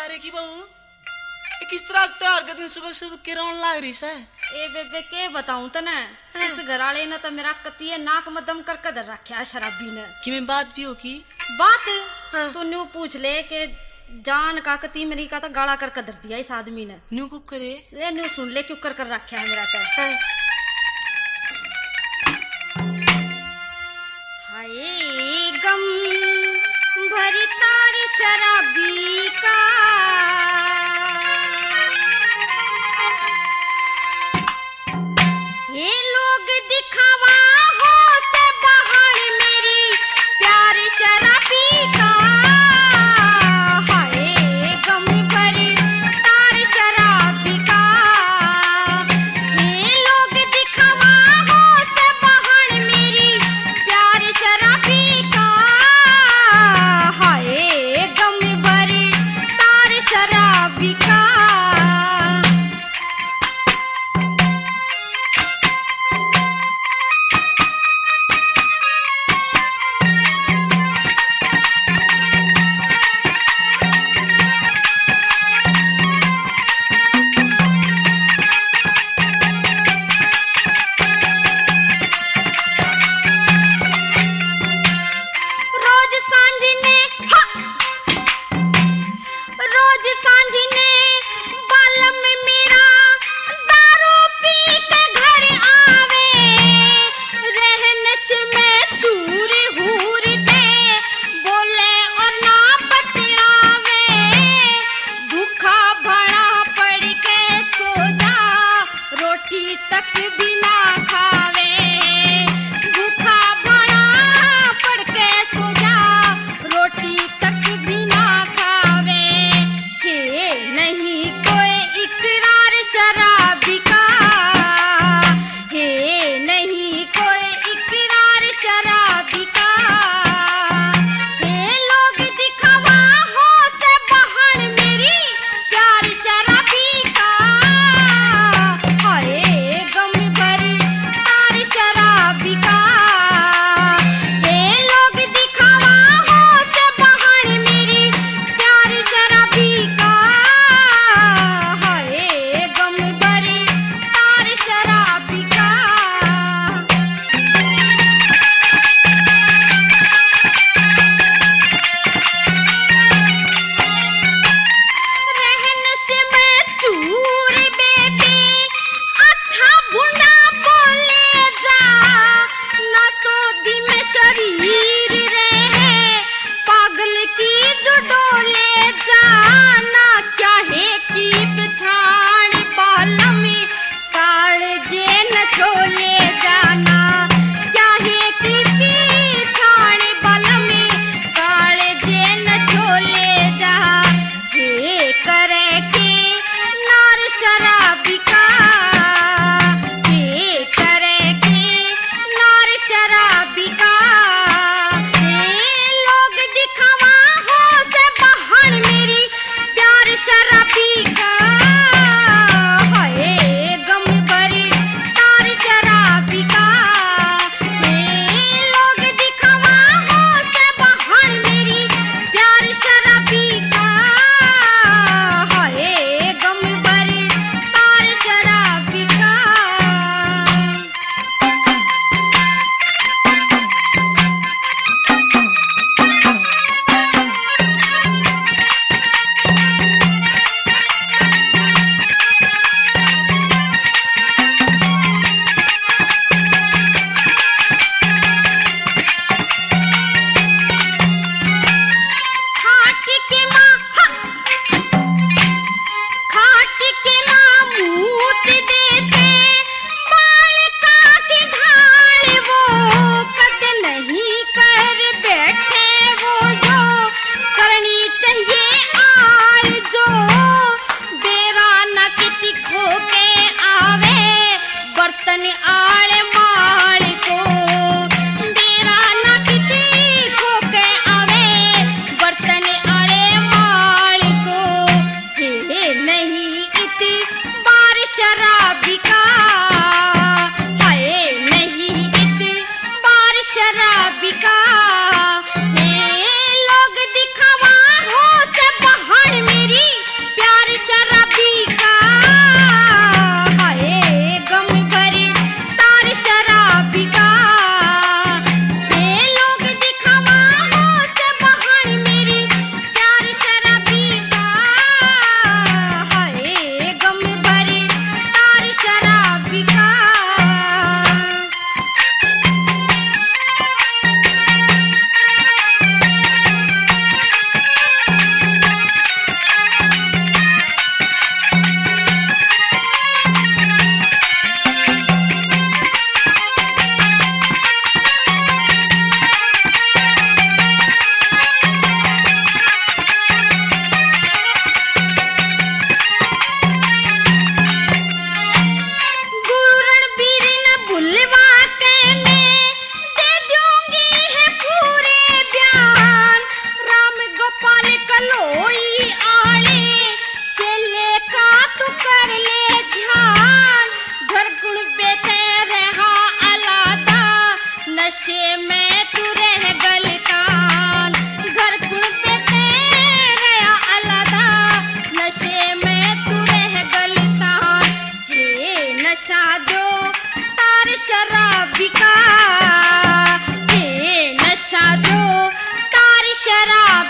अरे की बहू किस तरह त्योहार के दिन सुबह सुबह के रौन लाग रही सा ए बेबे के बताऊं तने इस घराले ने तो मेरा कतिये नाक में दम करके धर रखा है शराबी ने कि मैं बात भी हो की बात हाँ। तो न्यू पूछ ले के जान का कती मेरी का तो गाला करके धर दिया इस आदमी ने न्यू कुक करे ये न्यू सुन ले क्यों कर रखा है मेरा तो हाँ। हाय गम भरी तार शराबी का ये लोग दिखावा हो से बहार मेरी प्यार शराबी का हाय गम भरी तार शराबी का ये लोग दिखावा हो से बहार मेरी प्यार शराबी का हाय गम भरी तार शराबी का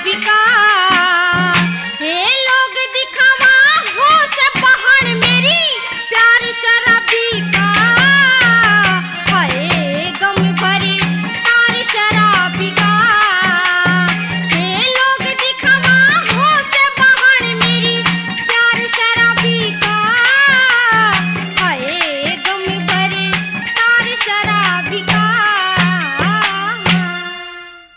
बिका